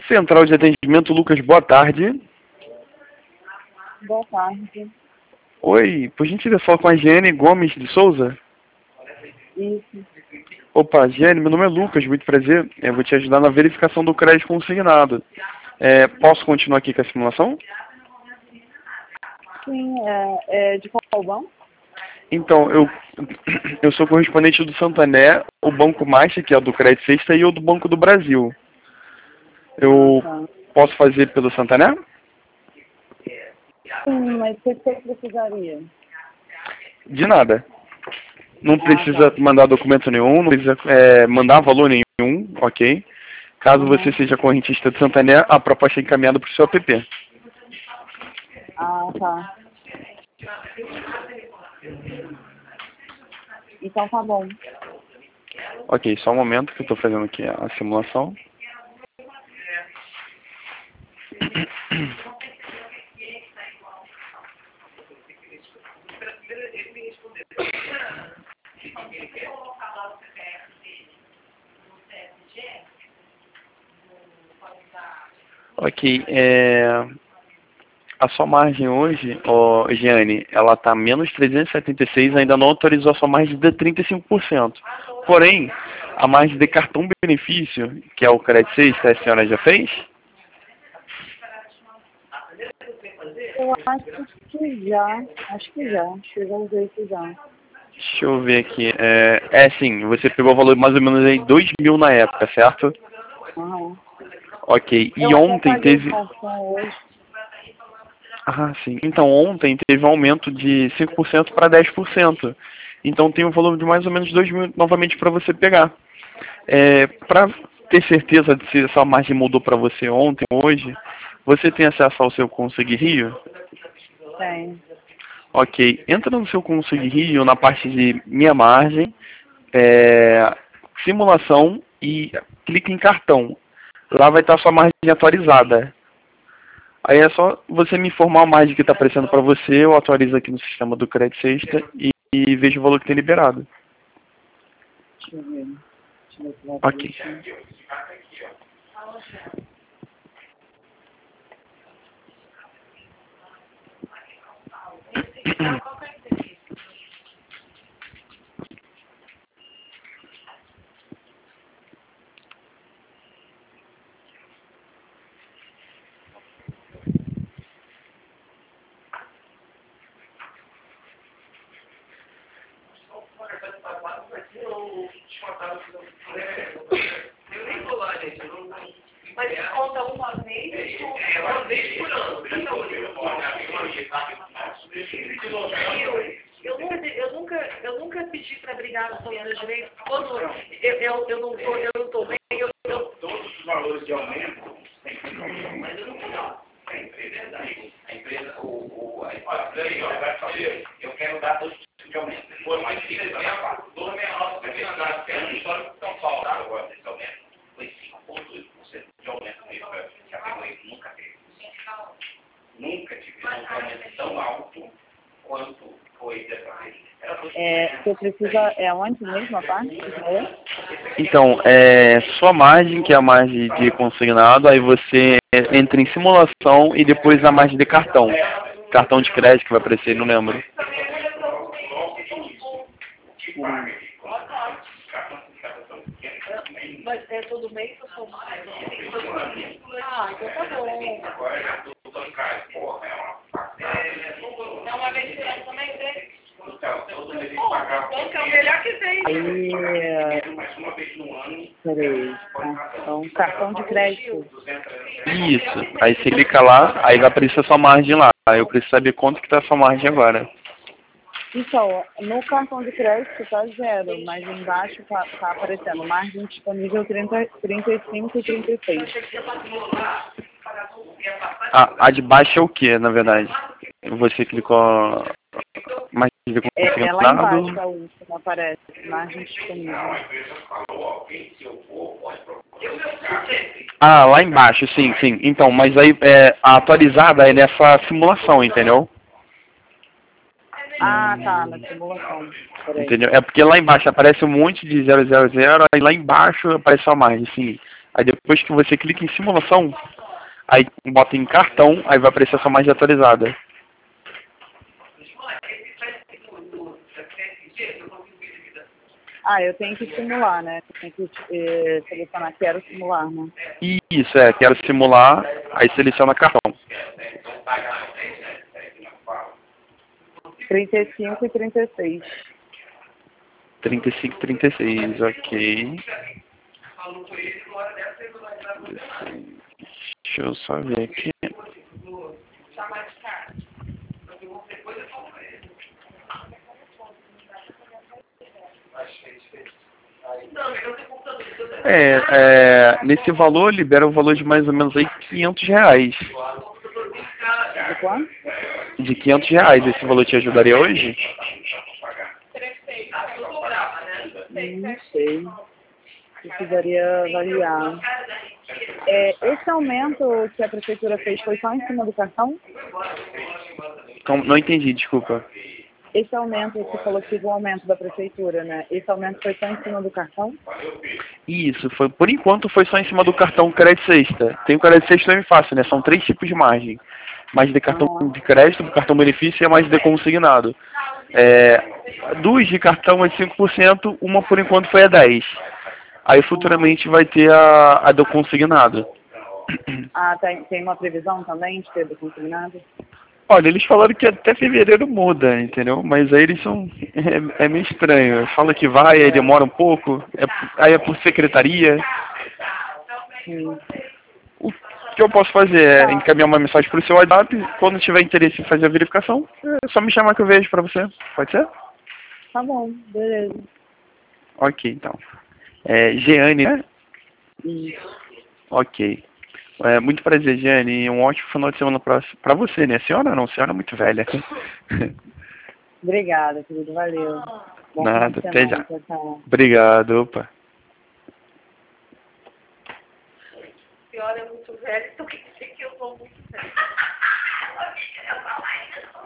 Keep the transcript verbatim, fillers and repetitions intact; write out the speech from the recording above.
Central de atendimento, Lucas, boa tarde. Boa tarde. Oi, por gentileza, fala com a Giane Gomes de Souza? Isso. Opa, Giane, meu nome é Lucas, muito prazer. Eu vou te ajudar na verificação do crédito consignado. É, posso continuar aqui com a simulação? Sim, é, é de qual banco? Então, eu, eu sou correspondente do Santander, o Banco Master, que é o do Crédito Sexta, e o do Banco do Brasil. Eu Ah, tá. posso fazer pelo Santander? Sim, mas o que você precisaria? De nada. Não Ah, precisa tá. mandar documento nenhum, não precisa é, mandar valor nenhum, ok? Caso você Uhum. seja correntista do Santander, a proposta é encaminhada para o seu app. Ah, tá. Então tá bom. Ok, só um momento que eu estou fazendo aqui a simulação. Ok, é, a sua margem hoje, ó, Giane, ela está menos trezentos e setenta e seis, ainda não autorizou a sua margem de trinta e cinco por cento. Porém, a margem de cartão benefício, que é o Crédito Sexta, a senhora já fez? Eu acho que já. Acho que já. Acho que eu já usei isso já. Deixa eu ver aqui. É, é sim, você pegou o valor mais ou menos aí dois mil na época, certo? Uhum. Ok. Eu E até ontem paguei o teve... cartão hoje. Ah, sim. Então ontem teve um aumento de cinco por cento para dez por cento. Então tem um valor de mais ou menos dois mil novamente para você pegar. É, para ter certeza de se essa margem mudou para você ontem, hoje, você tem acesso ao seu Consegui Rio? Tem. Ok. Entra no seu Consegui Rio, na parte de minha margem, é, simulação e clique em cartão. Lá vai estar a sua margem atualizada. Aí é só você me informar a margem que está aparecendo para você, eu atualizo aqui no sistema do Crédito Sexta e, e vejo o valor que tem liberado. Deixa eu ver. Deixa eu ver se vai Ok. aparecer. Mas conta uma vez, uma vez por ano. Eu, eu, nunca, eu, nunca, eu nunca pedi para brigar com os meus direitos. Quando eu, eu, eu não estou eu não tô bem, eu, eu... Todos os valores de aumento, mas eu não falo. A empresa, a empresa, o, o, a empresa, eu quero dar dois tipos de aumento. Foi mais de doze menores, primeiro andar, pelo histórico de São Paulo, agora, esse aumento foi cinco vírgula oito por cento de aumento mesmo, que a P M nunca teve. Nunca tivemos um aumento tão alto quanto foi dessa vez. É, você precisa. É onde mesmo a parte que você falou? Então, é sua margem, que é a margem de consignado, aí você entra em simulação e depois a margem de cartão. Cartão de crédito que vai aparecer, não lembro. Mas é todo mês ou só mais? Ah, então tá bom. É uma vez por ano também, tem? Bom, que é o melhor que tem. Aí. Peraí. Cartão, cartão de crédito. Isso. Aí você clica lá, aí vai aparecer a sua margem lá. Aí eu preciso saber quanto que tá a sua margem agora. Então, no cartão de crédito tá zero, mas embaixo tá, tá aparecendo margem disponível trinta, trinta e cinco e trinta e seis. A, a de baixo é o que, na verdade? Você clicou margem de É, é lá embaixo consignado. a última aparece, margem disponível. Ah, lá embaixo, sim, sim. Então, mas aí é, a atualizada é nessa simulação, entendeu? Ah, tá, na simulação. Peraí. Entendeu? É porque lá embaixo aparece um monte de zero zero zero, aí lá embaixo aparece só margem, sim. Aí depois que você clica em simulação, aí bota em cartão, aí vai aparecer a sua margem atualizada. Ah, eu tenho que simular, né? Tem que eh, selecionar quero simular, né? Isso, é, quero simular, aí seleciona cartão. trinta e cinco e trinta e seis. trinta e cinco, trinta e seis, ok. Deixa eu só ver aqui. É, é, nesse valor libera o valor de mais ou menos aí quinhentos reais. De quanto? De quinhentos reais, esse valor te ajudaria hoje? Não sei. Precisaria avaliar. É, esse aumento que a prefeitura fez foi só em cima do cartão? Como- não entendi, desculpa. Esse aumento, você falou que teve um aumento da prefeitura, né? Esse aumento foi só em cima do cartão? Isso, foi, por enquanto foi só em cima do cartão crédito sexta. Tem o crédito sexta também fácil, né? São três tipos de margem. Mais de cartão Ah, de crédito, cartão benefício e a mais de consignado. É, duas de cartão é de cinco por cento, uma por enquanto foi a dez por cento. Aí futuramente vai ter a, a do consignado. ah tem, tem uma previsão também de ter do consignado? Olha, eles falaram que até fevereiro muda, entendeu? Mas aí eles são... É, é meio estranho. Fala que vai, aí demora um pouco. É, aí é por secretaria. Sim. O que eu posso fazer é Tá. encaminhar uma mensagem para o seu WhatsApp. Quando tiver interesse em fazer a verificação, é só me chamar que eu vejo para você. Pode ser? Tá bom, beleza. Ok, então. É, Jeane, né? Isso. Ok. É, muito prazer, Jeane. E um ótimo final de semana para você, né? Senhora não, senhora é muito velha. Obrigada, querido. Valeu. Bom final Nada, de até semana. já. Tchau, tchau. Obrigado, opa. A senhora é muito velha, então quer dizer que eu sou muito velha.